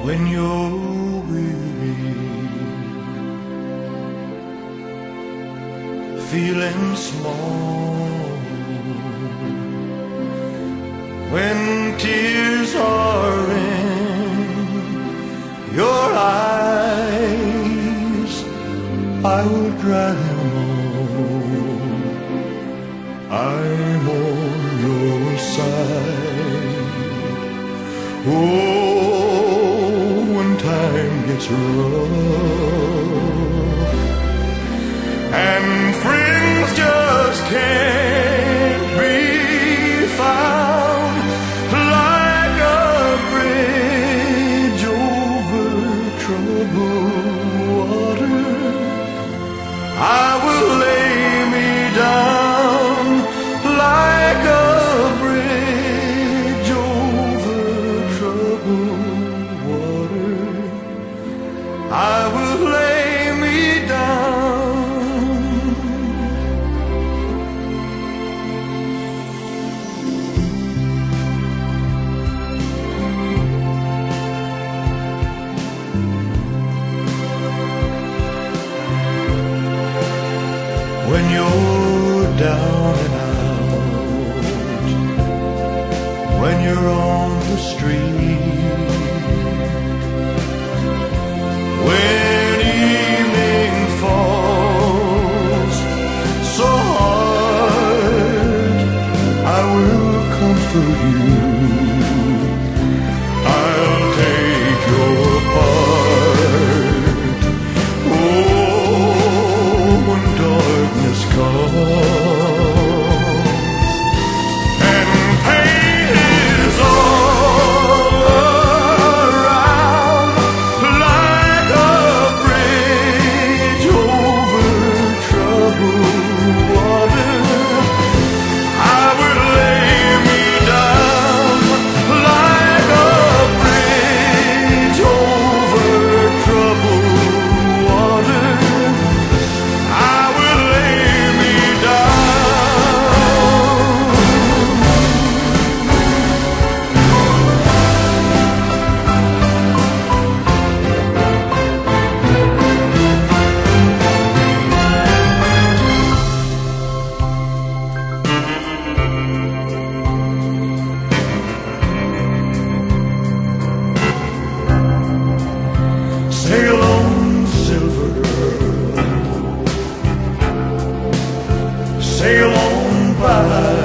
when you're weary, feeling small, when tears are in your eyes, I will dry them all. I'm on your side. Oh, when time gets rough and friends just can't be found, like a bridge over troubled water, I will lay me down like a bridge over troubled water. I will lay me down. When you're down and out, when you're on the street, when evening falls so hard, I will comfort you. I'll take your part. Oh, when darkness comes and pain is all around, like a bridge over troubled water, I would lay me down like a bridge over troubled water. I would lay me sail on, silver girl, sail on by.